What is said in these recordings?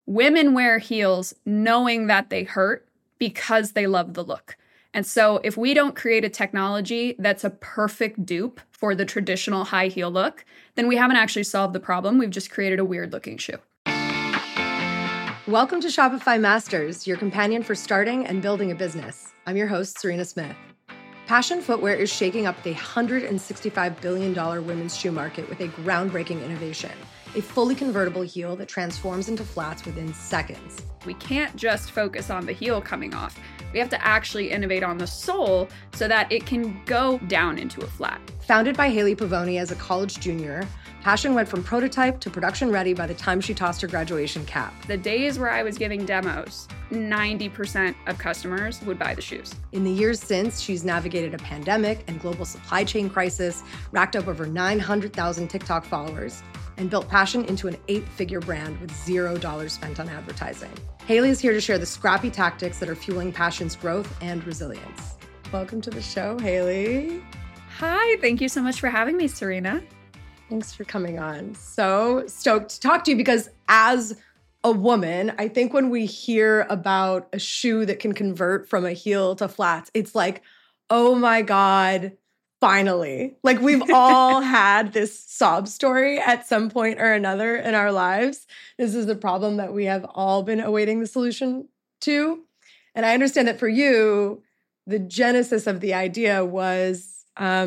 Women wear heels knowing that they hurt because they love the look. And so if we don't create a technology that's a perfect dupe for the traditional high heel look, then we haven't actually solved the problem. We've just created a weird looking shoe. Welcome to Shopify Masters, your companion for starting and building a business. I'm your host, Serena Smith. Passion Footwear is shaking up the $165 billion women's shoe market with a groundbreaking innovation, a fully convertible heel that transforms into flats within seconds. We can't just focus on the heel coming off. We have to actually innovate on the sole so that it can go down into a flat. Founded by Haley Pavoni as a college junior, Passion went from prototype to production ready by the time she tossed her graduation cap. The days where I was giving demos, 90% of customers would buy the shoes. In the years since, she's navigated a pandemic and global supply chain crisis, racked up over 900,000 TikTok followers, and built Passion into an 8-figure brand with $0 spent on advertising. Haley is here to share the scrappy tactics that are fueling Passion's growth and resilience. Welcome to the show, Haley. Hi, thank you so much for having me, Serena. Thanks for coming on. So stoked to talk to you because as a woman, I think when we hear about a shoe that can convert from a heel to flats, it's like, oh my God, finally. Like we've all had this sob story at some point or another in our lives. This is a problem that we have all been awaiting the solution to. And I understand that for you, the genesis of the idea was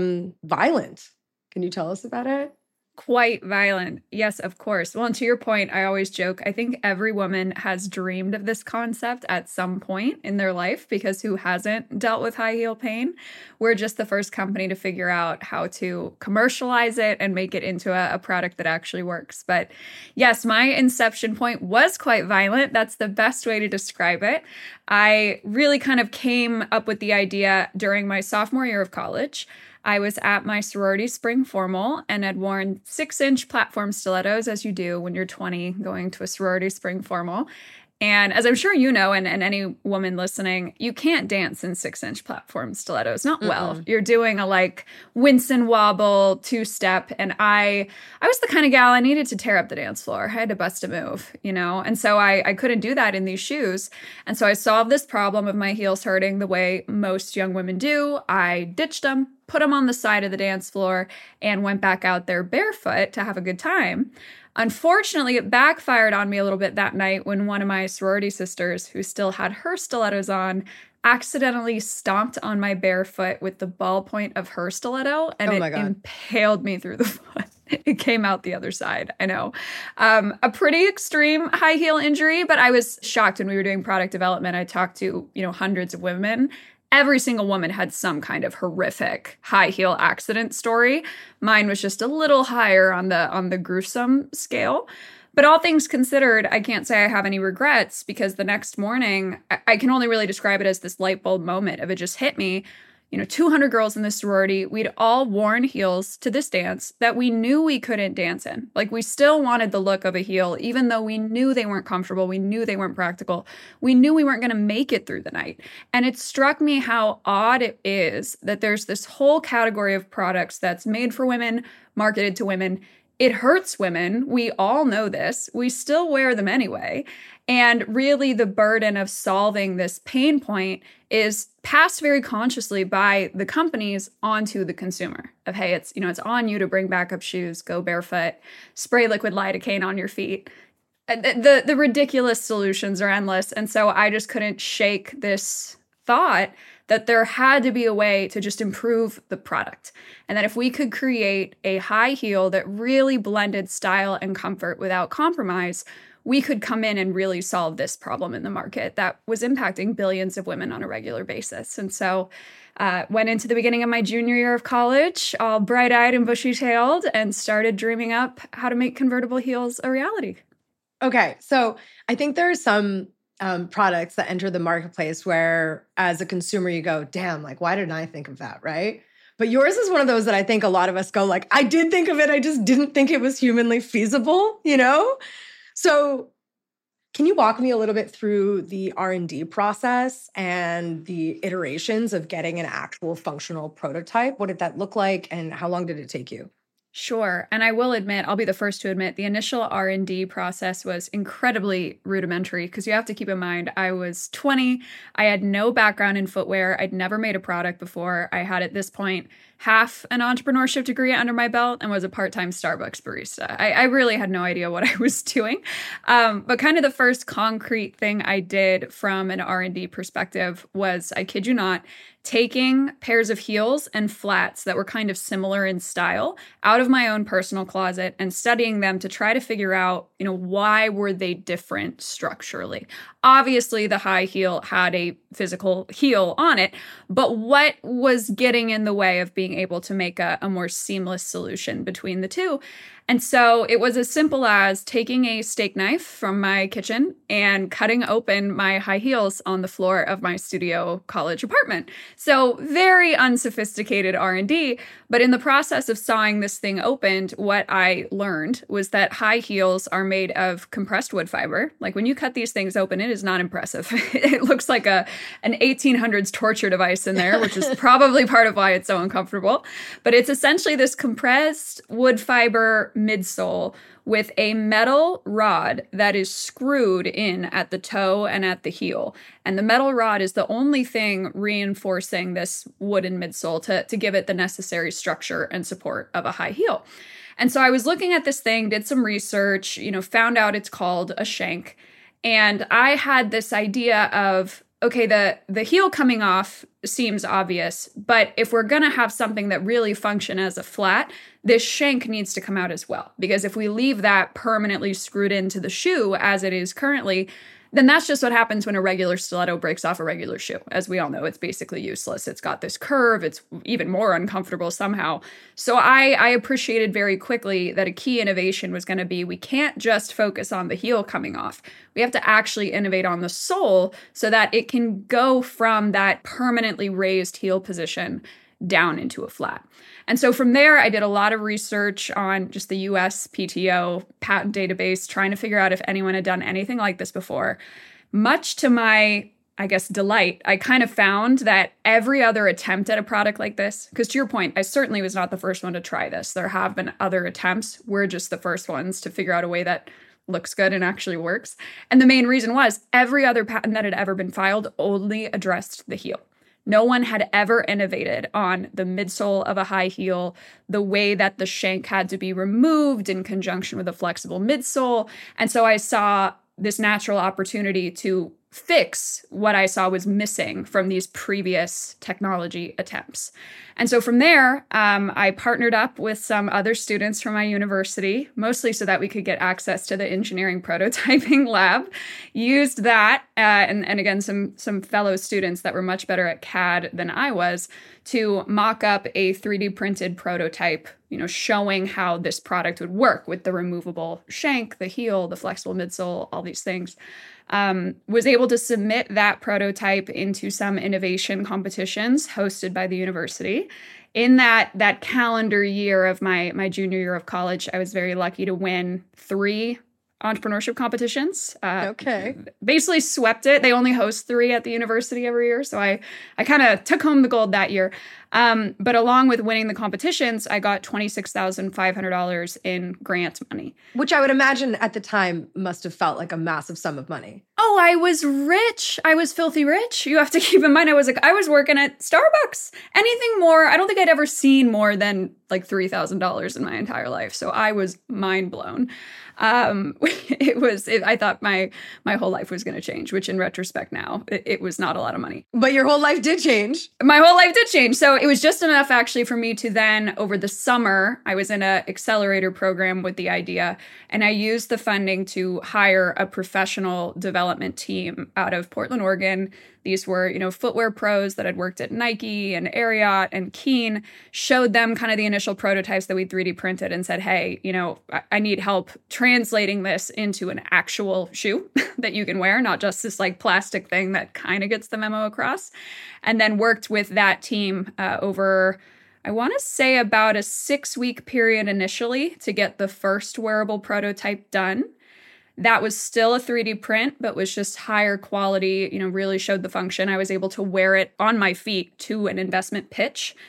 violent. Can you tell us about it? Quite violent. Yes, of course. Well, and to your point, I always joke, I think every woman has dreamed of this concept at some point in their life because who hasn't dealt with high heel pain? We're just the first company to figure out how to commercialize it and make it into a product that actually works. But yes, my inception point was quite violent. That's the best way to describe it. I really kind of came up with the idea during my sophomore year of college. I was at my sorority spring formal and had worn 6-inch platform stilettos, as you do when you're 20 going to a sorority spring formal. And as I'm sure you know, and any woman listening, you can't dance in 6-inch platform stilettos. Not well. You're doing a like wince and wobble 2-step. And I was the kind of gal I needed to tear up the dance floor. I had to bust a move, you know? And so I couldn't do that in these shoes. And so I solved this problem of my heels hurting the way most young women do. I ditched them, put them on the side of the dance floor, and went back out there barefoot to have a good time. Unfortunately, it backfired on me a little bit that night when one of my sorority sisters, who still had her stilettos on, accidentally stomped on my bare foot with the ballpoint of her stiletto, and it impaled me through the foot. It came out the other side. I know. A pretty extreme high heel injury, but I was shocked when we were doing product development. I talked to, hundreds of women. Every single woman had some kind of horrific high heel accident story. Mine was just a little higher on the gruesome scale. But all things considered, I can't say I have any regrets because the next morning, I can only really describe it as this light bulb moment of it just hit me. 200 girls in this sorority, we'd all worn heels to this dance that we knew we couldn't dance in. Like we still wanted the look of a heel, even though we knew they weren't comfortable. We knew they weren't practical. We knew we weren't going to make it through the night. And it struck me how odd it is that there's this whole category of products that's made for women, marketed to women. It hurts women. We all know this. We still wear them anyway. And really the burden of solving this pain point is passed very consciously by the companies onto the consumer of, hey, it's on you to bring backup shoes, go barefoot, spray liquid lidocaine on your feet. The ridiculous solutions are endless. And so I just couldn't shake this thought that there had to be a way to just improve the product. And that if we could create a high heel that really blended style and comfort without compromise, we could come in and really solve this problem in the market that was impacting billions of women on a regular basis. And so went into the beginning of my junior year of college, all bright-eyed and bushy-tailed, and started dreaming up how to make convertible heels a reality. Okay, so I think there are some products that enter the marketplace where as a consumer you go, damn, like why didn't I think of that, right? But yours is one of those that I think a lot of us go like, I did think of it, I just didn't think it was humanly feasible, So can you walk me a little bit through the R&D process and the iterations of getting an actual functional prototype? What did that look like and how long did it take you? Sure. And I will admit, I'll be the first to admit, the initial R&D process was incredibly rudimentary because you have to keep in mind, I was 20. I had no background in footwear. I'd never made a product before. I had at this point half an entrepreneurship degree under my belt and was a part-time Starbucks barista. I really had no idea what I was doing. But kind of the first concrete thing I did from an R&D perspective was, I kid you not, taking pairs of heels and flats that were kind of similar in style out of my own personal closet and studying them to try to figure out, why were they different structurally? Obviously, the high heel had a physical heel on it, but what was getting in the way of being able to make a more seamless solution between the two? And so it was as simple as taking a steak knife from my kitchen and cutting open my high heels on the floor of my studio college apartment. So very unsophisticated R&D, but in the process of sawing this thing open, what I learned was that high heels are made of compressed wood fiber. Like when you cut these things open, it is not impressive. It looks like an 1800s torture device in there, which is probably part of why it's so uncomfortable. But it's essentially this compressed wood fiber midsole with a metal rod that is screwed in at the toe and at the heel. And the metal rod is the only thing reinforcing this wooden midsole to give it the necessary structure and support of a high heel. And so I was looking at this thing, did some research, found out it's called a shank. And I had this idea of, okay, the heel coming off seems obvious, but if we're going to have something that really function as a flat, this shank needs to come out as well. Because if we leave that permanently screwed into the shoe as it is currently, then that's just what happens when a regular stiletto breaks off a regular shoe. As we all know, it's basically useless. It's got this curve. It's even more uncomfortable somehow. So I appreciated very quickly that a key innovation was going to be, we can't just focus on the heel coming off. We have to actually innovate on the sole so that it can go from that permanently raised heel position down into a flat. And so from there, I did a lot of research on just the USPTO patent database, trying to figure out if anyone had done anything like this before. Much to my, delight, I kind of found that every other attempt at a product like this, because to your point, I certainly was not the first one to try this. There have been other attempts. We're just the first ones to figure out a way that looks good and actually works. And the main reason was every other patent that had ever been filed only addressed the heel. No one had ever innovated on the midsole of a high heel, the way that the shank had to be removed in conjunction with a flexible midsole. And so I saw this natural opportunity to fix what I saw was missing from these previous technology attempts. And so from there, I partnered up with some other students from my university, mostly so that we could get access to the engineering prototyping lab, used that, and again, some fellow students that were much better at CAD than I was, to mock up a 3D printed prototype, showing how this product would work with the removable shank, the heel, the flexible midsole, all these things. Was able to submit that prototype into some innovation competitions hosted by the university. In that calendar year of my junior year of college, I was very lucky to win 3 entrepreneurship competitions. Okay. Basically swept it. They only host 3 at the university every year. So I kind of took home the gold that year. But along with winning the competitions, I got $26,500 in grant money. Which I would imagine at the time must have felt like a massive sum of money. Oh, I was rich. I was filthy rich. You have to keep in mind, I was working at Starbucks. Anything more, I don't think I'd ever seen more than like $3,000 in my entire life. So I was mind blown. I thought my whole life was going to change, which in retrospect now, it was not a lot of money. But your whole life did change. My whole life did change. So it was just enough actually for me to then, over the summer, I was in an accelerator program with the idea, and I used the funding to hire a professional development team out of Portland, Oregon. These were, footwear pros that had worked at Nike and Ariat and Keen, showed them kind of the initial prototypes that we 3D printed and said, hey, I need help translating this into an actual shoe that you can wear, not just this like plastic thing that kind of gets the memo across. And then worked with that team over, I want to say about a 6-week period initially to get the first wearable prototype done. That was still a 3D print, but was just higher quality, really showed the function. I was able to wear it on my feet to an investment pitch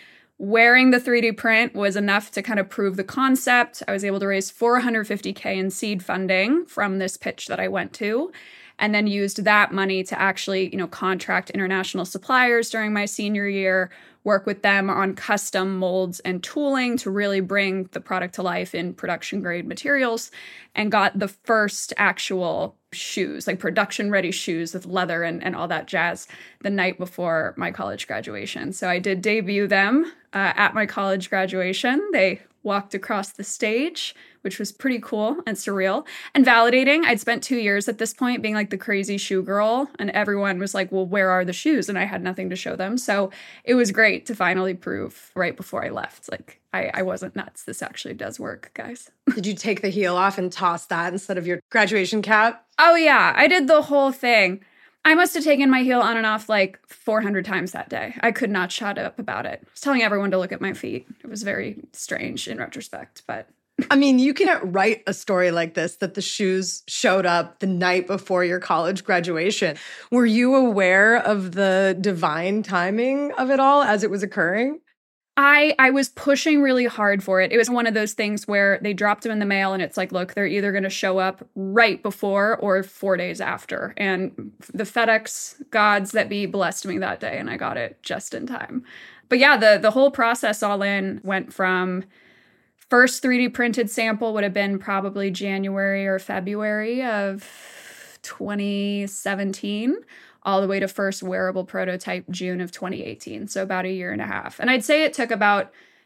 wearing the 3D print was enough to kind of prove the concept. I was able to raise $450K in seed funding from this pitch that I went to, and then used that money to actually, contract international suppliers during my senior year, work with them on custom molds and tooling to really bring the product to life in production grade materials, and got the first actual shoes, like production ready shoes with leather and all that jazz, the night before my college graduation. So I did debut them at my college graduation. They walked across the stage, which was pretty cool and surreal and validating. I'd spent 2 years at this point being like the crazy shoe girl, and everyone was like, well, where are the shoes? And I had nothing to show them. So it was great to finally prove right before I left, like, I wasn't nuts. This actually does work, guys. Did you take the heel off and toss that instead of your graduation cap? Oh, yeah. I did the whole thing. I must have taken my heel on and off like 400 times that day. I could not shut up about it. I was telling everyone to look at my feet. It was very strange in retrospect, but... I mean, you can't write a story like this, that the shoes showed up the night before your college graduation. Were you aware of the divine timing of it all as it was occurring? I was pushing really hard for it. It was one of those things where they dropped them in the mail and it's like, look, they're either going to show up right before or 4 days after. And the FedEx gods that be blessed me that day, and I got it just in time. But yeah, the whole process all in went from first 3D printed sample would have been probably January or February of 2017. All the way to first wearable prototype June of 2018. So about 1.5 years. And I'd say it took about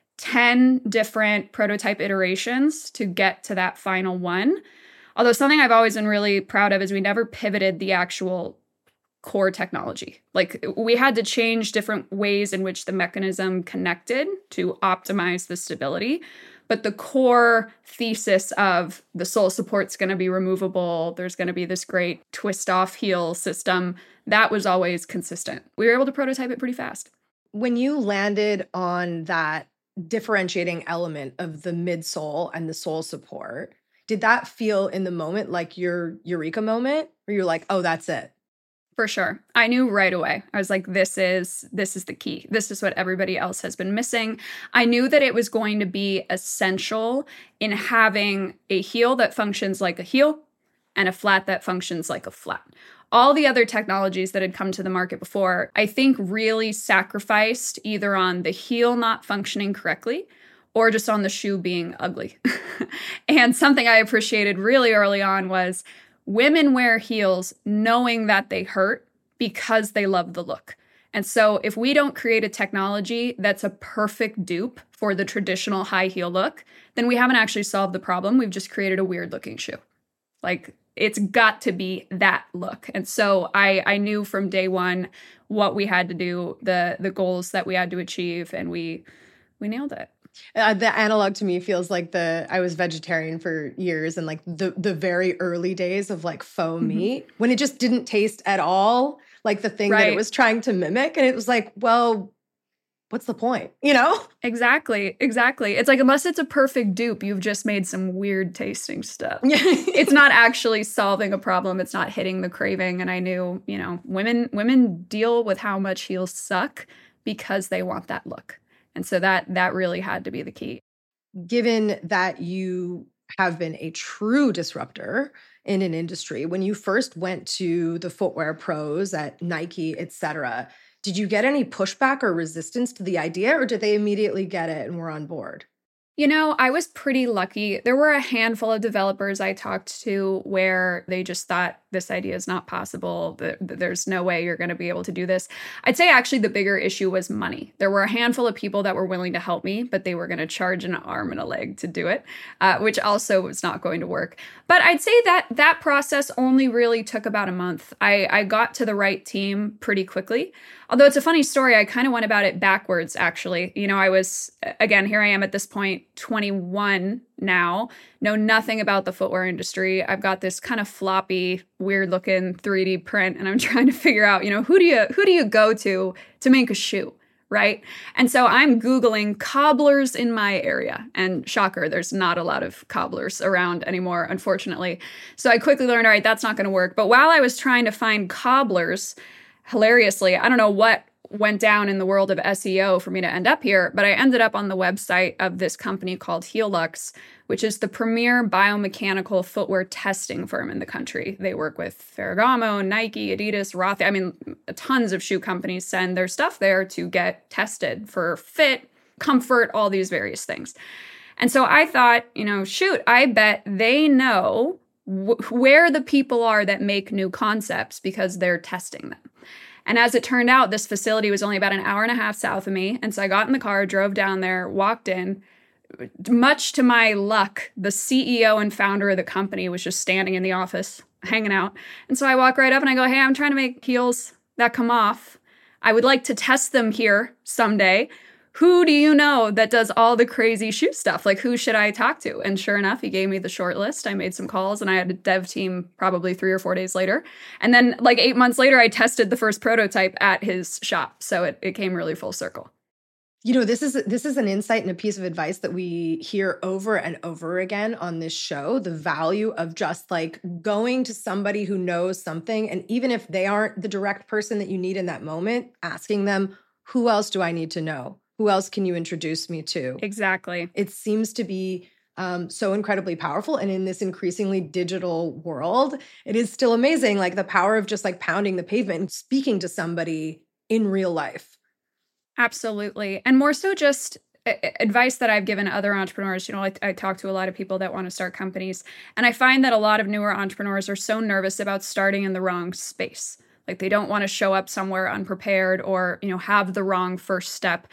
10 different prototype iterations to get to that final one. Although something I've always been really proud of is we never pivoted the actual core technology. Like, we had to change different ways in which the mechanism connected to optimize the stability. But the core thesis of the sole support's going to be removable, there's going to be this great twist-off heel system, that was always consistent. We were able to prototype it pretty fast. When you landed on that differentiating element of the midsole and the sole support, did that feel in the moment like your eureka moment? Or you're like, oh, that's it? For sure. I knew right away. I was like, this is the key. This is what everybody else has been missing. I knew that it was going to be essential in having a heel that functions like a heel and a flat that functions like a flat. All the other technologies that had come to the market before, I think, really sacrificed either on the heel not functioning correctly or just on the shoe being ugly. And something I appreciated really early on was women wear heels knowing that they hurt because they love the look. And so if we don't create a technology that's a perfect dupe for the traditional high heel look, then we haven't actually solved the problem. We've just created a weird looking shoe. Like, it's got to be that look. And so I knew from day one what we had to do, the goals that we had to achieve, and we nailed it. The analog to me feels like I was vegetarian for years, and like the very early days of like faux meat, when it just didn't taste at all like the thing that it was trying to mimic. And it was like, well, what's the point? Exactly. It's like, unless it's a perfect dupe, you've just made some weird tasting stuff. It's not actually solving a problem. It's not hitting the craving. And I knew, women deal with how much heels suck because they want that look. And so that really had to be the key. Given that you have been a true disruptor in an industry, when you first went to the footwear pros at Nike, et cetera, did you get any pushback or resistance to the idea, or did they immediately get it and were on board? I was pretty lucky. There were a handful of developers I talked to where they just thought this idea is not possible. There's no way you're going to be able to do this. I'd say actually the bigger issue was money. There were a handful of people that were willing to help me, but they were going to charge an arm and a leg to do it, which also was not going to work. But I'd say that process only really took about a month. I got to the right team pretty quickly. Although it's a funny story, I kind of went about it backwards, actually. I was, again, here I am at this point, 21 now, know nothing about the footwear industry. I've got this kind of floppy, weird-looking 3D print, and I'm trying to figure out, who do you go to make a shoe, right? And so I'm Googling cobblers in my area, and shocker, there's not a lot of cobblers around anymore, unfortunately. So I quickly learned, all right, that's not going to work. But while I was trying to find cobblers, hilariously, I don't know what went down in the world of SEO for me to end up here, but I ended up on the website of this company called Helux, which is the premier biomechanical footwear testing firm in the country. They work with Ferragamo, Nike, Adidas, Roth. I mean, tons of shoe companies send their stuff there to get tested for fit, comfort, all these various things. And so I thought, shoot, I bet they know where the people are that make new concepts because they're testing them. And as it turned out, this facility was only about an hour and a half south of me. And so I got in the car, drove down there, walked in. Much to my luck, the CEO and founder of the company was just standing in the office, hanging out. And so I walk right up and I go, hey, I'm trying to make heels that come off. I would like to test them here someday. Who do you know that does all the crazy shoe stuff? Like, who should I talk to? And sure enough, he gave me the short list. I made some calls and I had a dev team probably 3 or 4 days later. And then like 8 months later, I tested the first prototype at his shop. So it came really full circle. This is an insight and a piece of advice that we hear over and over again on this show, the value of just like going to somebody who knows something. And even if they aren't the direct person that you need in that moment, asking them, who else do I need to know? Who else can you introduce me to? Exactly. It seems to be so incredibly powerful. And in this increasingly digital world, it is still amazing, like the power of just like pounding the pavement and speaking to somebody in real life. Absolutely. And more so just advice that I've given other entrepreneurs. I talk to a lot of people that want to start companies. And I find that a lot of newer entrepreneurs are so nervous about starting in the wrong space. Like they don't want to show up somewhere unprepared or, have the wrong first step.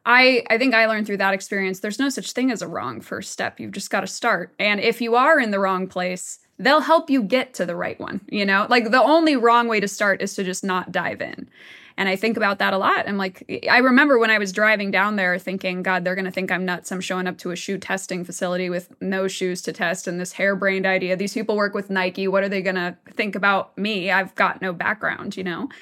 I think I learned through that experience, there's no such thing as a wrong first step. You've just got to start. And if you are in the wrong place, they'll help you get to the right one. Like the only wrong way to start is to just not dive in. And I think about that a lot. I'm like, I remember when I was driving down there thinking, God, they're going to think I'm nuts. I'm showing up to a shoe testing facility with no shoes to test and this harebrained idea. These people work with Nike. What are they going to think about me? I've got no background,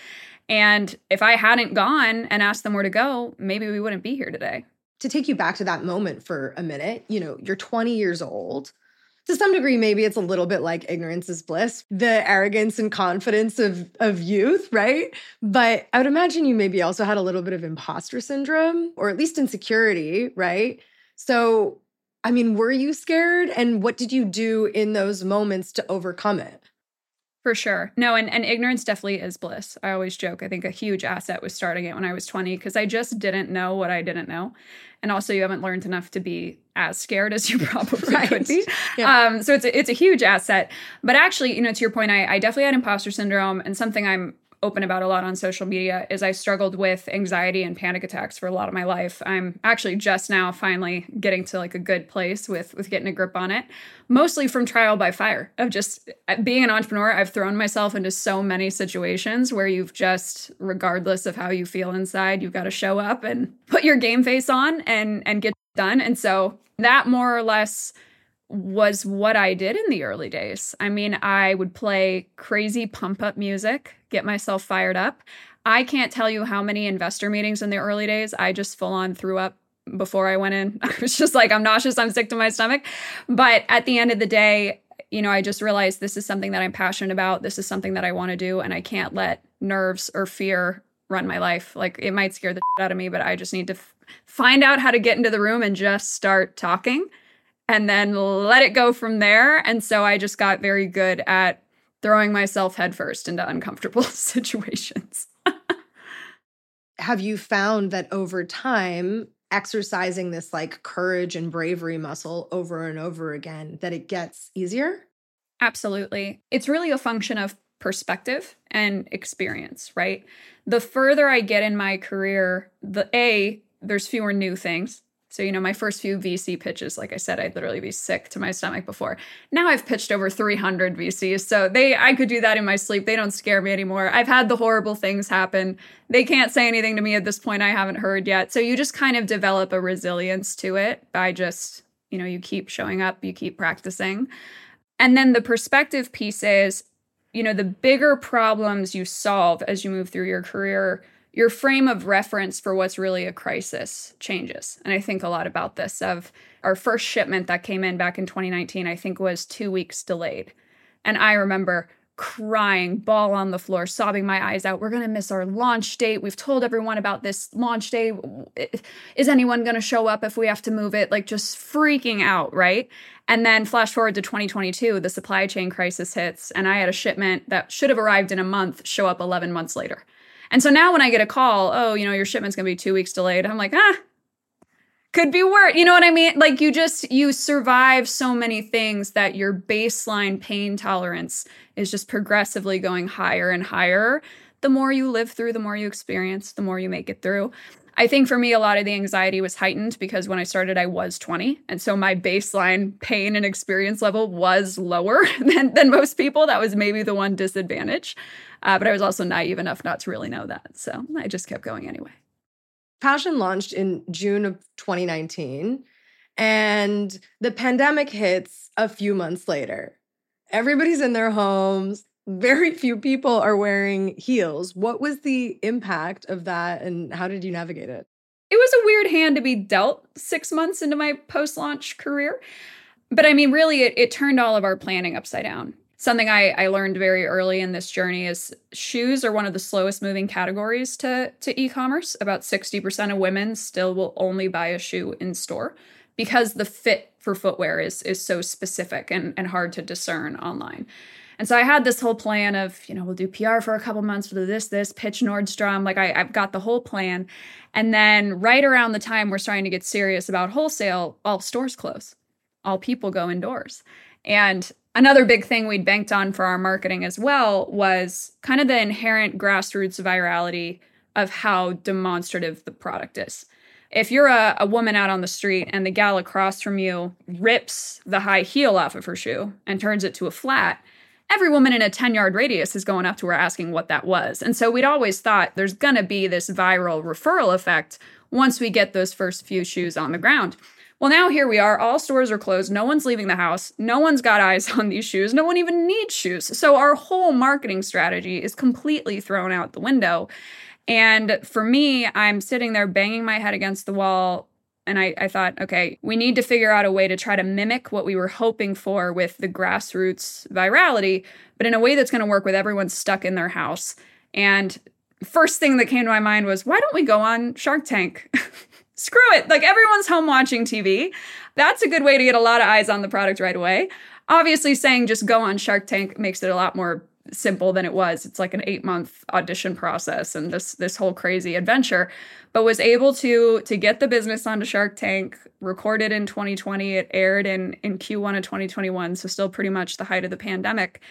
And if I hadn't gone and asked them where to go, maybe we wouldn't be here today. To take you back to that moment for a minute, you're 20 years old. To some degree, maybe it's a little bit like ignorance is bliss, the arrogance and confidence of youth, right? But I would imagine you maybe also had a little bit of imposter syndrome, or at least insecurity, right? So, were you scared? And what did you do in those moments to overcome it? For sure. No, and ignorance definitely is bliss. I always joke. I think a huge asset was starting it when I was 20 because I just didn't know what I didn't know. And also you haven't learned enough to be as scared as you probably could be. Yeah. So it's a huge asset. But actually, to your point, I definitely had imposter syndrome, and something I'm open about a lot on social media is I struggled with anxiety and panic attacks for a lot of my life. I'm actually just now finally getting to like a good place with getting a grip on it, mostly from trial by fire of just being an entrepreneur. I've thrown myself into so many situations where you've just, regardless of how you feel inside, you've got to show up and put your game face on and get done. And so that more or less was what I did in the early days. I would play crazy pump up music, get myself fired up. I can't tell you how many investor meetings in the early days I just full on threw up before I went in. I was just like, I'm nauseous, I'm sick to my stomach. But at the end of the day, I just realized this is something that I'm passionate about. This is something that I want to do, and I can't let nerves or fear run my life. Like, it might scare the shit out of me, but I just need to find out how to get into the room and just start talking and then let it go from there. And so I just got very good at throwing myself headfirst into uncomfortable situations. Have you found that over time, exercising this like courage and bravery muscle over and over again, that it gets easier? Absolutely. It's really a function of perspective and experience, right? The further I get in my career, there's fewer new things. So, my first few VC pitches, like I said, I'd literally be sick to my stomach before. Now I've pitched over 300 VCs. So I could do that in my sleep. They don't scare me anymore. I've had the horrible things happen. They can't say anything to me at this point I haven't heard yet. So you just kind of develop a resilience to it by just, you keep showing up, you keep practicing. And then the perspective piece is, the bigger problems you solve as you move through your career, your frame of reference for what's really a crisis changes. And I think a lot about this. Of our first shipment that came in back in 2019, I think was 2 weeks delayed. And I remember crying, ball on the floor, sobbing my eyes out. We're going to miss our launch date. We've told everyone about this launch day. Is anyone going to show up if we have to move it? Like just freaking out, right? And then flash forward to 2022, the supply chain crisis hits, and I had a shipment that should have arrived in a month show up 11 months later. And so now when I get a call, oh, your shipment's going to be 2 weeks delayed, I'm like, could be worse. You know what I mean? Like you survive so many things that your baseline pain tolerance is just progressively going higher and higher. The more you live through, the more you experience, the more you make it through. I think for me, a lot of the anxiety was heightened because when I started, I was 20. And so my baseline pain and experience level was lower than most people. That was maybe the one disadvantage. But I was also naive enough not to really know that. So I just kept going anyway. Passion launched in June of 2019, and the pandemic hits a few months later. Everybody's in their homes. Very few people are wearing heels. What was the impact of that, and how did you navigate it? It was a weird hand to be dealt 6 months into my post-launch career. But I mean, really, it turned all of our planning upside down. Something I learned very early in this journey is shoes are one of the slowest moving categories to e-commerce. About 60% of women still will only buy a shoe in store because the fit for footwear is so specific and hard to discern online. And so I had this whole plan of, we'll do PR for a couple months, we'll do this, pitch Nordstrom. Like I've got the whole plan. And then right around the time we're starting to get serious about wholesale, all stores close. All people go indoors. And another big thing we'd banked on for our marketing as well was kind of the inherent grassroots virality of how demonstrative the product is. If you're a woman out on the street and the gal across from you rips the high heel off of her shoe and turns it to a flat, every woman in a 10-yard radius is going up to her asking what that was. And so we'd always thought there's going to be this viral referral effect once we get those first few shoes on the ground. Well, now here we are. All stores are closed. No one's leaving the house. No one's got eyes on these shoes. No one even needs shoes. So our whole marketing strategy is completely thrown out the window. And for me, I'm sitting there banging my head against the wall. And I thought, okay, we need to figure out a way to try to mimic what we were hoping for with the grassroots virality, but in a way that's going to work with everyone stuck in their house. And first thing that came to my mind was, why don't we go on Shark Tank? Screw it. Like everyone's home watching TV. That's a good way to get a lot of eyes on the product right away. Obviously saying just go on Shark Tank makes it a lot more simple than it was. It's like an 8-month audition process and this whole crazy adventure, but was able to get the business onto Shark Tank, recorded in 2020. It aired in Q1 of 2021. So still pretty much the height of the pandemic.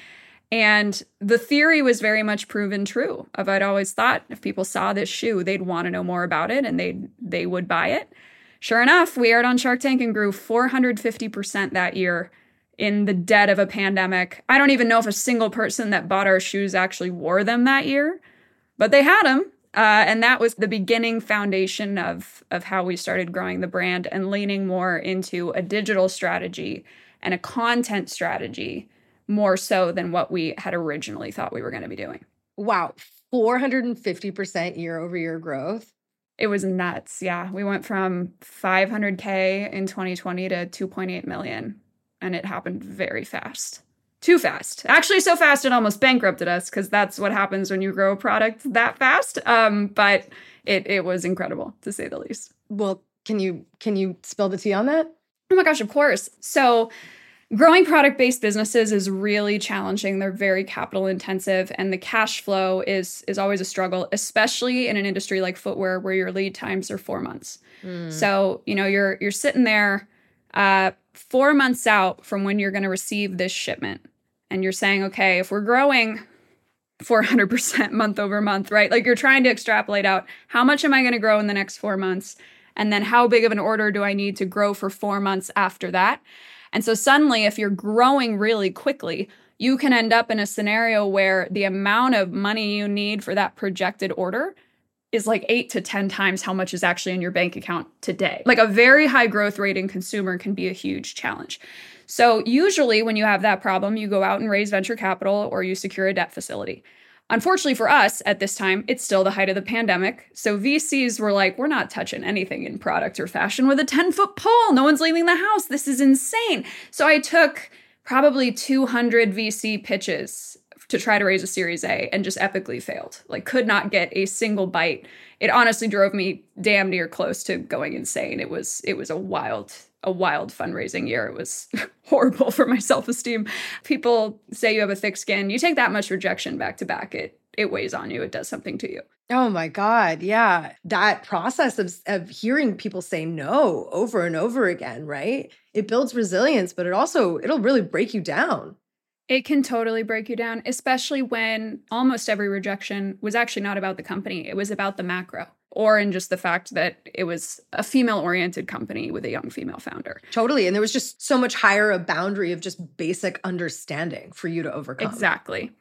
And the theory was very much proven true. I'd always thought if people saw this shoe, they'd want to know more about it and they would buy it. Sure enough, we aired on Shark Tank and grew 450% that year in the dead of a pandemic. I don't even know if a single person that bought our shoes actually wore them that year, but they had them. And that was the beginning foundation of how we started growing the brand and leaning more into a digital strategy and a content strategy more so than what we had originally thought we were going to be doing. Wow, 450% year-over-year growth. It was nuts, yeah. We went from 500K in 2020 to 2.8 million, and it happened very fast. Too fast. Actually, so fast it almost bankrupted us, because that's what happens when you grow a product that fast. But it was incredible, to say the least. Well, can you spill the tea on that? Oh my gosh, of course. So growing product-based businesses is really challenging. They're very capital intensive, and the cash flow is always a struggle, especially in an industry like footwear where your lead times are 4 months. So, you're sitting there 4 months out from when you're going to receive this shipment, and you're saying, okay, if we're growing 400% month over month, right? Like you're trying to extrapolate out how much am I going to grow in the next 4 months? And then how big of an order do I need to grow for 4 months after that? And so suddenly, if you're growing really quickly, you can end up in a scenario where the amount of money you need for that projected order is like 8 to 10 times how much is actually in your bank account today. Like a very high growth rate in consumer can be a huge challenge. So usually when you have that problem, you go out and raise venture capital or you secure a debt facility. Unfortunately for us at this time, it's still the height of the pandemic. So VCs were like, we're not touching anything in product or fashion with a 10-foot pole. No one's leaving the house. This is insane. So I took probably 200 VC pitches to try to raise a Series A and just epically failed. Like could not get a single bite. It honestly drove me damn near close to going insane. It was a wild fundraising year. It was horrible for my self-esteem. People say you have a thick skin. You take that much rejection back to back, it weighs on you. It does something to you. Oh my God. Yeah. That process of hearing people say no over and over again, right? It builds resilience, but it'll really break you down. It can totally break you down, especially when almost every rejection was actually not about the company. It was about the macro, or in just the fact that it was a female-oriented company with a young female founder. Totally. And there was just so much higher a boundary of just basic understanding for you to overcome. Exactly.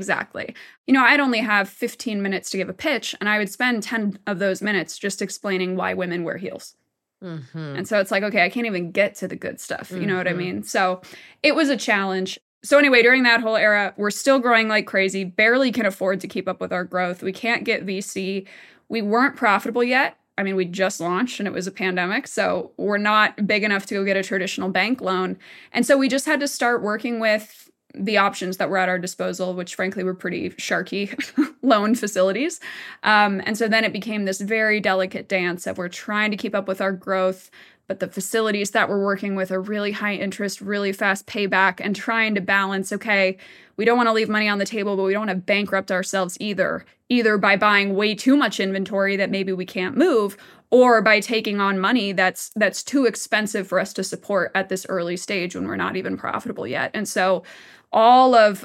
I'd only have 15 minutes to give a pitch, and I would spend 10 of those minutes just explaining why women wear heels. Mm-hmm. And so it's like, okay, I can't even get to the good stuff. You know what I mean? So it was a challenge. So anyway, during that whole era, we're still growing like crazy, barely can afford to keep up with our growth. We can't get VC. We weren't profitable yet. I mean, we just launched and it was a pandemic, so we're not big enough to go get a traditional bank loan. And so we just had to start working with the options that were at our disposal, which frankly were pretty sharky loan facilities. And so then it became this very delicate dance of we're trying to keep up with our growth, but the facilities that we're working with are really high interest, really fast payback, and trying to balance, okay, we don't want to leave money on the table, but we don't want to bankrupt ourselves either by buying way too much inventory that maybe we can't move, or by taking on money that's too expensive for us to support at this early stage when we're not even profitable yet. And so all of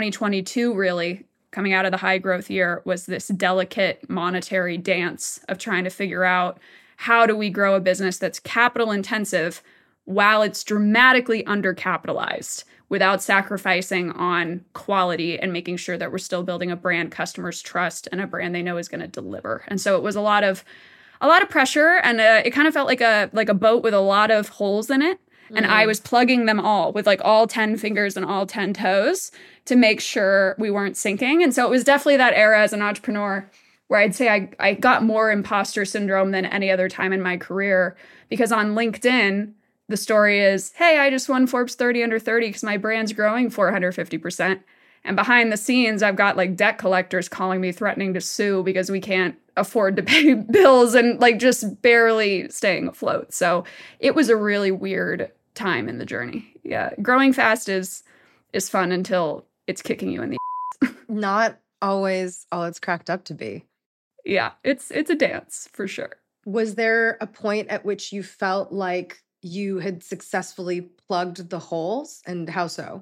2022 really coming out of the high growth year was this delicate monetary dance of trying to figure out how do we grow a business that's capital intensive while it's dramatically undercapitalized without sacrificing on quality and making sure that we're still building a brand customers trust and a brand they know is going to deliver. And so it was a lot of pressure, and it kind of felt like a boat with a lot of holes in it. And I was plugging them all with like all 10 fingers and all 10 toes to make sure we weren't sinking. And so it was definitely that era as an entrepreneur where I'd say I got more imposter syndrome than any other time in my career, because on LinkedIn, the story is, hey, I just won Forbes 30 under 30 because my brand's growing 450%. And behind the scenes, I've got like debt collectors calling me, threatening to sue because we can't afford to pay bills and like just barely staying afloat. So it was a really weird time in the journey. Yeah. Growing fast is fun until it's kicking you in the Not always all it's cracked up to be. Yeah, it's a dance for sure. Was there a point at which you felt like you had successfully plugged the holes, and how so?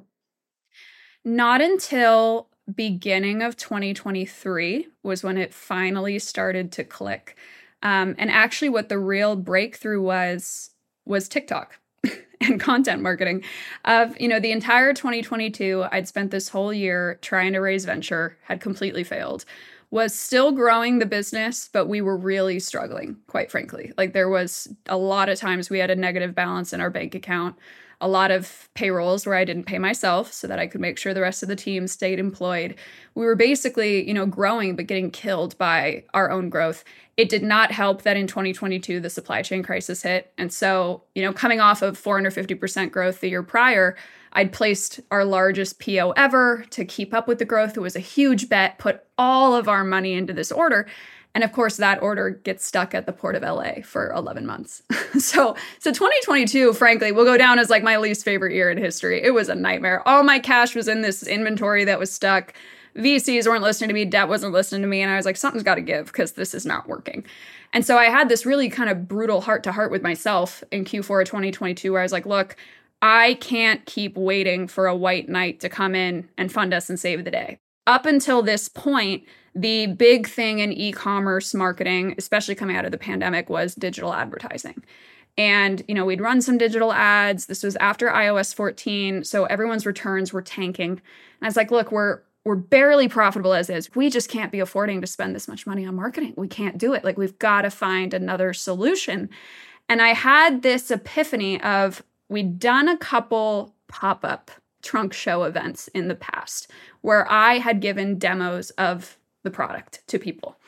Not until beginning of 2023 was when it finally started to click. And actually what the real breakthrough was TikTok and content marketing. The entire 2022, I'd spent this whole year trying to raise venture, had completely failed, was still growing the business, but we were really struggling, quite frankly. Like there was a lot of times we had a negative balance in our bank account, a lot of payrolls where I didn't pay myself so that I could make sure the rest of the team stayed employed. We were basically, growing, but getting killed by our own growth. It did not help that in 2022, the supply chain crisis hit. And so, coming off of 450% growth the year prior, I'd placed our largest PO ever to keep up with the growth. It was a huge bet, put all of our money into this order. And of course, that order gets stuck at the Port of LA for 11 months. So 2022, frankly, will go down as like my least favorite year in history. It was a nightmare. All my cash was in this inventory that was stuck. VCs weren't listening to me. Debt wasn't listening to me. And I was like, something's got to give because this is not working. And so I had this really kind of brutal heart-to-heart with myself in Q4 of 2022 where I was like, look, I can't keep waiting for a white knight to come in and fund us and save the day. Up until this point, the big thing in e-commerce marketing, especially coming out of the pandemic, was digital advertising. And, we'd run some digital ads. This was after iOS 14, so everyone's returns were tanking. And I was like, look, we're barely profitable as is. We just can't be affording to spend this much money on marketing. We can't do it. Like, we've got to find another solution. And I had this epiphany of, we'd done a couple pop-up trunk show events in the past where I had given demos of the product to people.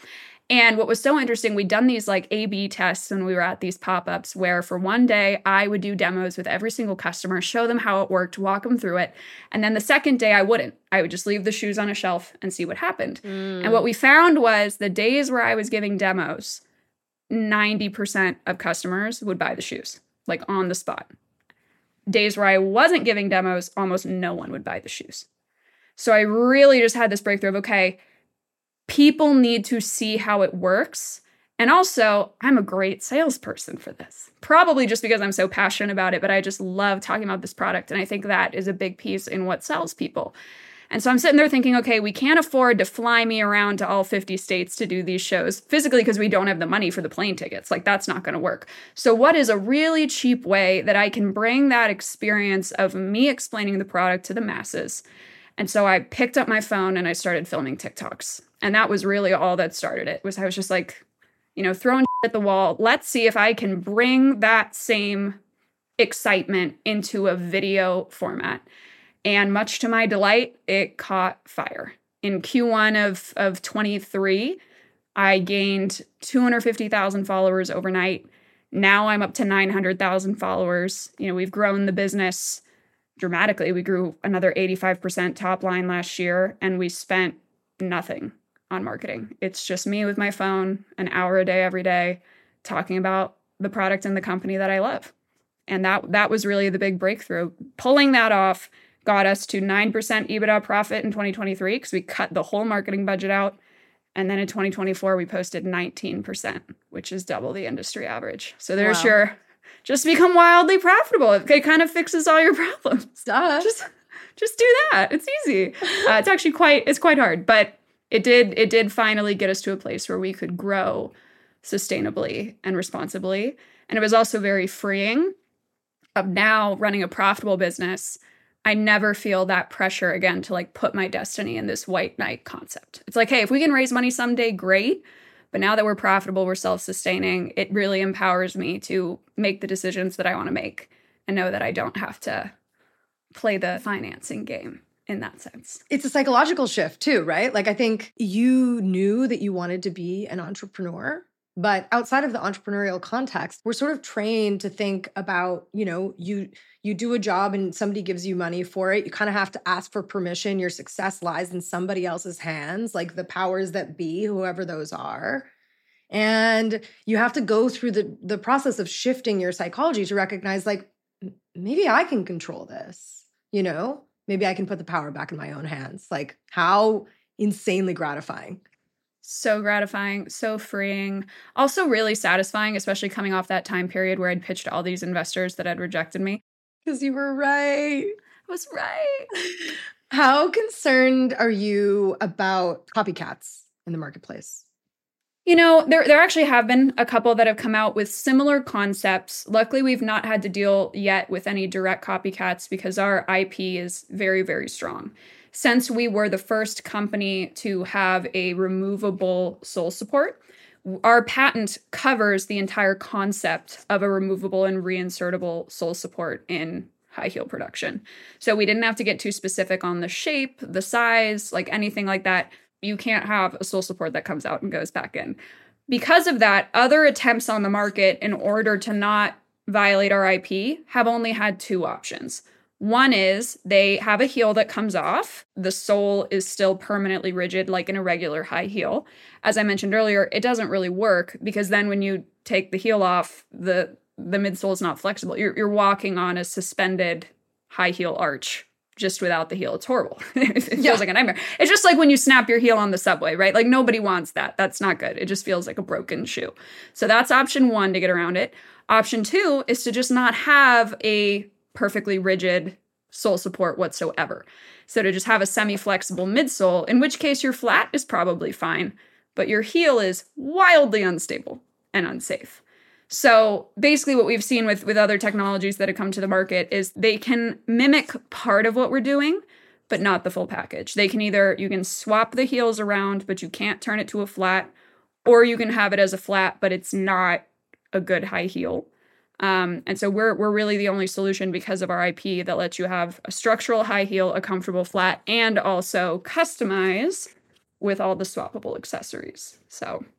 And what was so interesting, we'd done these like A/B tests when we were at these pop-ups where for one day I would do demos with every single customer, show them how it worked, walk them through it. And then the second day I wouldn't. I would just leave the shoes on a shelf and see what happened. And what we found was the days where I was giving demos, 90% of customers would buy the shoes, like on the spot. Days where I wasn't giving demos, almost no one would buy the shoes. So I really just had this breakthrough of, okay, people need to see how it works. And also, I'm a great salesperson for this. Probably just because I'm so passionate about it, but I just love talking about this product. And I think that is a big piece in what sells people. And so I'm sitting there thinking, okay, we can't afford to fly me around to all 50 states to do these shows physically because we don't have the money for the plane tickets. Like, that's not going to work. So what is a really cheap way that I can bring that experience of me explaining the product to the masses? And so I picked up my phone and I started filming TikToks. And that was really all that started it. I was just like, throwing at the wall. Let's see if I can bring that same excitement into a video format. And much to my delight, it caught fire. In Q1 of 23, I gained 250,000 followers overnight. Now I'm up to 900,000 followers. We've grown the business dramatically. We grew another 85% top line last year, and we spent nothing on marketing. It's just me with my phone, an hour a day, every day, talking about the product and the company that I love. And that was really the big breakthrough. Pulling that off got us to 9% EBITDA profit in 2023 because we cut the whole marketing budget out. And then in 2024, we posted 19%, which is double the industry average. So there's your, just become wildly profitable. It kind of fixes all your problems. Duh. Just do that. It's easy. It's actually quite hard, but it did finally get us to a place where we could grow sustainably and responsibly. And it was also very freeing of now running a profitable business. I never feel that pressure again to like put my destiny in this white knight concept. It's like, hey, if we can raise money someday, great. But now that we're profitable, we're self-sustaining, it really empowers me to make the decisions that I want to make and know that I don't have to play the financing game in that sense. It's a psychological shift too, right? Like I think you knew that you wanted to be an entrepreneur. But outside of the entrepreneurial context, we're sort of trained to think about, you do a job and somebody gives you money for it. You kind of have to ask for permission. Your success lies in somebody else's hands, like the powers that be, whoever those are. And you have to go through the process of shifting your psychology to recognize, like, maybe I can control this, Maybe I can put the power back in my own hands. Like, how insanely gratifying. So gratifying, so freeing, also really satisfying, especially coming off that time period where I'd pitched to all these investors that had rejected me. Because you were right. I was right. How concerned are you about copycats in the marketplace? There actually have been a couple that have come out with similar concepts. Luckily, we've not had to deal yet with any direct copycats because our IP is very, very strong. Since we were the first company to have a removable sole support, our patent covers the entire concept of a removable and reinsertable sole support in high heel production. So we didn't have to get too specific on the shape, the size, like anything like that. You can't have a sole support that comes out and goes back in. Because of that, other attempts on the market in order to not violate our IP have only had two options. One is they have a heel that comes off. The sole is still permanently rigid like in a regular high heel. As I mentioned earlier, it doesn't really work because then when you take the heel off, the midsole is not flexible. You're walking on a suspended high heel arch just without the heel. It's horrible. It feels like a nightmare. It's just like when you snap your heel on the subway, right? Like nobody wants that. That's not good. It just feels like a broken shoe. So that's option one to get around it. Option two is to just not have a perfectly rigid sole support whatsoever. So to just have a semi-flexible midsole, in which case your flat is probably fine, but your heel is wildly unstable and unsafe. So basically what we've seen with other technologies that have come to the market is they can mimic part of what we're doing, but not the full package. You can swap the heels around, but you can't turn it to a flat, or you can have it as a flat, but it's not a good high heel. And so we're really the only solution because of our IP that lets you have a structural high heel, a comfortable flat, and also customize with all the swappable accessories. So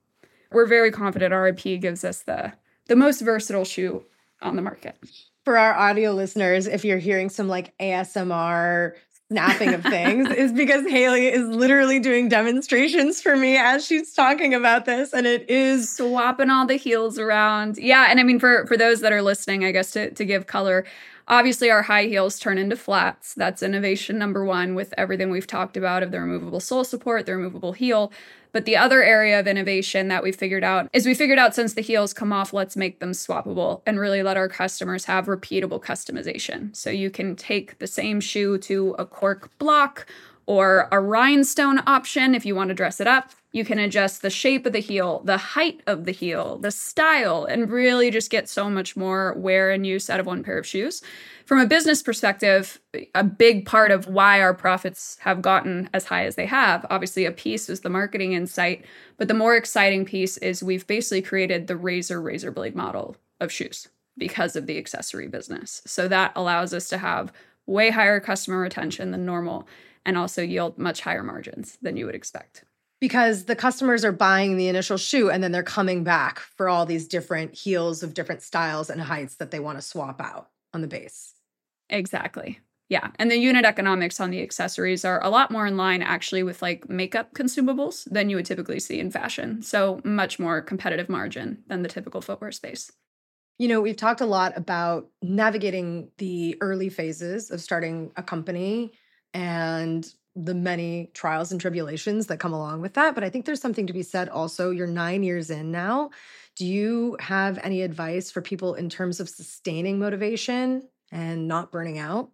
we're very confident our IP gives us the most versatile shoe on the market. For our audio listeners, if you're hearing some like ASMR snapping of things, is because Haley is literally doing demonstrations for me as she's talking about this. And it is swapping all the heels around. Yeah. And I mean, for those that are listening, I guess to give color, obviously our high heels turn into flats. That's innovation number one with everything we've talked about of the removable sole support, the removable heel. But the other area of innovation that we figured out is since the heels come off, let's make them swappable and really let our customers have repeatable customization. So you can take the same shoe to a cork block or a rhinestone option if you want to dress it up. You can adjust the shape of the heel, the height of the heel, the style, and really just get so much more wear and use out of one pair of shoes. From a business perspective, a big part of why our profits have gotten as high as they have, obviously a piece was the marketing insight, but the more exciting piece is we've basically created the razor blade model of shoes because of the accessory business. So that allows us to have way higher customer retention than normal and also yield much higher margins than you would expect. Because the customers are buying the initial shoe and then they're coming back for all these different heels of different styles and heights that they want to swap out on the base. Exactly. Yeah. And the unit economics on the accessories are a lot more in line actually with like makeup consumables than you would typically see in fashion. So much more competitive margin than the typical footwear space. You know, we've talked a lot about navigating the early phases of starting a company and the many trials and tribulations that come along with that. But I think there's something to be said also. You're 9 years in now. Do you have any advice for people in terms of sustaining motivation and not burning out?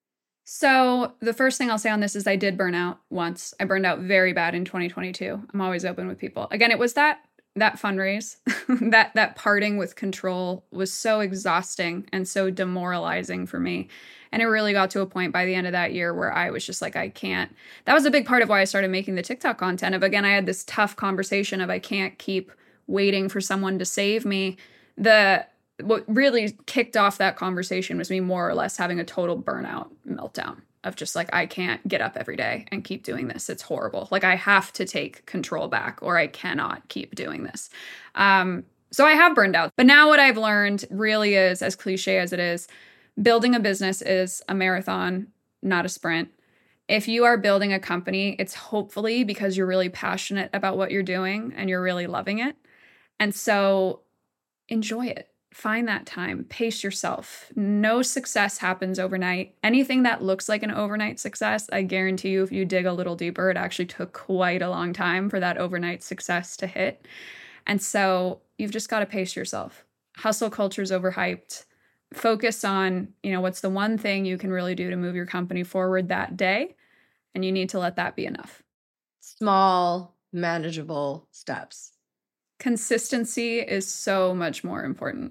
So the first thing I'll say on this is I did burn out once. I burned out very bad in 2022. I'm always open with people. Again, it was that fundraise, that parting with control was so exhausting and so demoralizing for me. And it really got to a point by the end of that year where I was just like, I can't. That was a big part of why I started making the TikTok content of, again, I had this tough conversation of I can't keep waiting for someone to save me. What really kicked off that conversation was me more or less having a total burnout meltdown of just like, I can't get up every day and keep doing this. It's horrible. Like I have to take control back or I cannot keep doing this. So I have burned out. But now what I've learned really is, as cliche as it is, building a business is a marathon, not a sprint. If you are building a company, it's hopefully because you're really passionate about what you're doing and you're really loving it. And so enjoy it. Find that time. Pace yourself. No success happens overnight. Anything that looks like an overnight success, I guarantee you, if you dig a little deeper, it actually took quite a long time for that overnight success to hit. And so you've just got to pace yourself. Hustle culture is overhyped. Focus on, what's the one thing you can really do to move your company forward that day. And you need to let that be enough. Small, manageable steps. Consistency is so much more important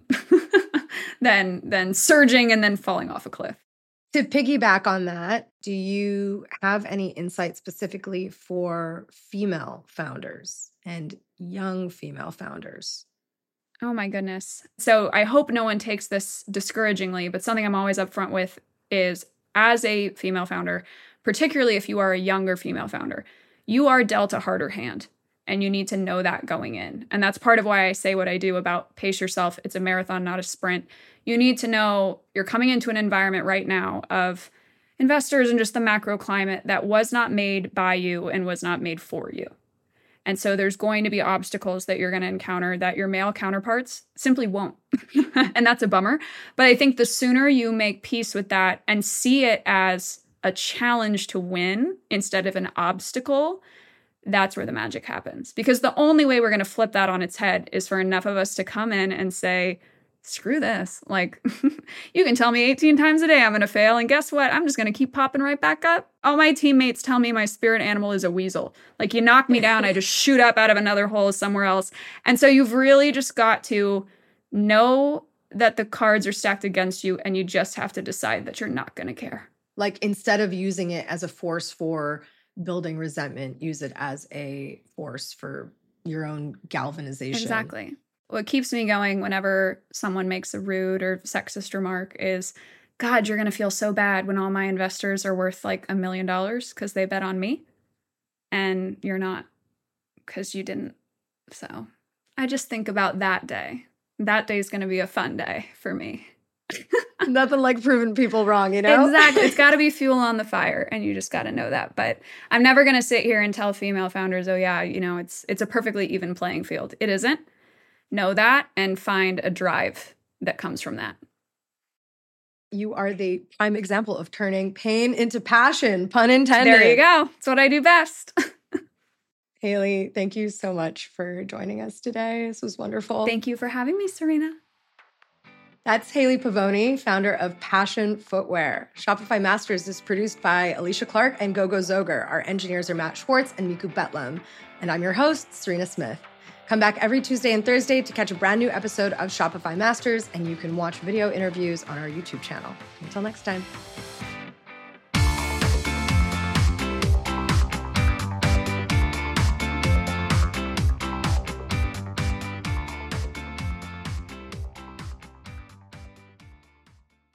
than surging and then falling off a cliff. To piggyback on that, do you have any insight specifically for female founders and young female founders? Oh my goodness. So I hope no one takes this discouragingly, but something I'm always upfront with is as a female founder, particularly if you are a younger female founder, you are dealt a harder hand. And you need to know that going in. And that's part of why I say what I do about pace yourself. It's a marathon, not a sprint. You need to know you're coming into an environment right now of investors and just the macro climate that was not made by you and was not made for you. And so there's going to be obstacles that you're going to encounter that your male counterparts simply won't. And that's a bummer. But I think the sooner you make peace with that and see it as a challenge to win instead of an obstacle, that's where the magic happens. Because the only way we're going to flip that on its head is for enough of us to come in and say, screw this. Like, you can tell me 18 times a day I'm going to fail. And guess what? I'm just going to keep popping right back up. All my teammates tell me my spirit animal is a weasel. Like, you knock me down, I just shoot up out of another hole somewhere else. And so you've really just got to know that the cards are stacked against you and you just have to decide that you're not going to care. Like, instead of using it as a force for building resentment, use it as a force for your own galvanization. Exactly. What keeps me going whenever someone makes a rude or sexist remark is, God, you're going to feel so bad when all my investors are worth like $1 million because they bet on me. And you're not, because you didn't. So I just think about that day. That day is going to be a fun day for me. Nothing like proving people wrong, you know? Exactly. It's got to be fuel on the fire, and you just got to know that. But I'm never going to sit here and tell female founders, oh yeah, it's a perfectly even playing field. It isn't. Know that and find a drive that comes from that. You are the prime example of turning pain into passion, pun intended. There you go. It's what I do best. Haley, thank you so much for joining us today. This was wonderful. Thank you for having me, Serena. That's Haley Pavoni, founder of Passion Footwear. Shopify Masters is produced by Alicia Clark and Gogo Zoger. Our engineers are Matt Schwartz and Miku Betlam. And I'm your host, Serena Smith. Come back every Tuesday and Thursday to catch a brand new episode of Shopify Masters, and you can watch video interviews on our YouTube channel. Until next time.